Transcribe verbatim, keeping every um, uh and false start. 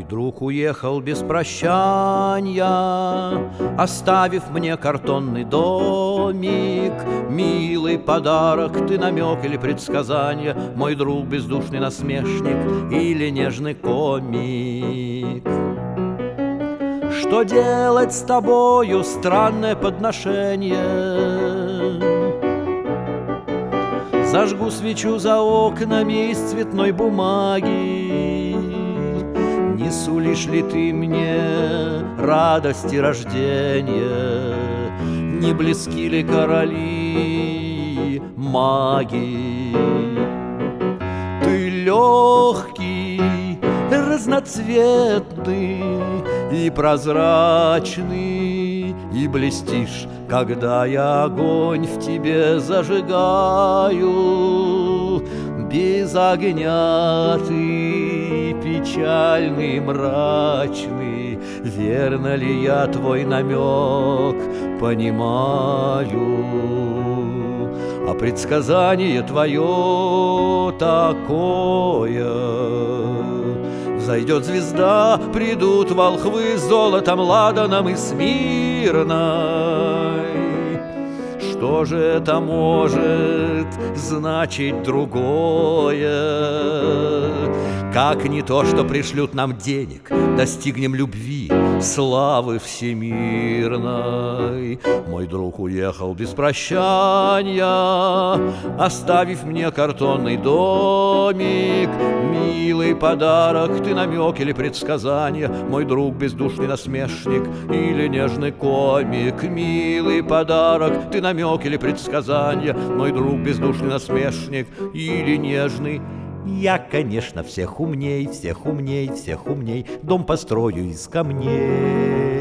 друг уехал без прощания, оставив мне картонный домик. Милый подарок, ты намек или предсказание, мой друг бездушный насмешник или нежный комик. Что делать с тобою, странное подношение? Зажгу свечу за окнами из цветной бумаги. Не сулишь ли ты мне радости рождения? Не близки ли короли маги? Ты легкий, разноцветный и прозрачный, и блестишь, когда я огонь в тебе зажигаю. Без огня ты печальный, мрачный. Верно ли я твой намек понимаю? А предсказание твое такое: взойдет звезда, придут волхвы с золотом, ладаном и смирной. Что же это может значить другое? Как не то, что пришлют нам денег, достигнем любви, славы всемирной. Мой друг уехал без прощания, оставив мне картонный домик. Милый подарок, ты намек или предсказание, мой друг бездушный насмешник или нежный комик. Милый подарок, ты намек или предсказание, мой друг бездушный насмешник или нежный. Я, конечно, всех умней, всех умней, всех умней, дом построю из камней.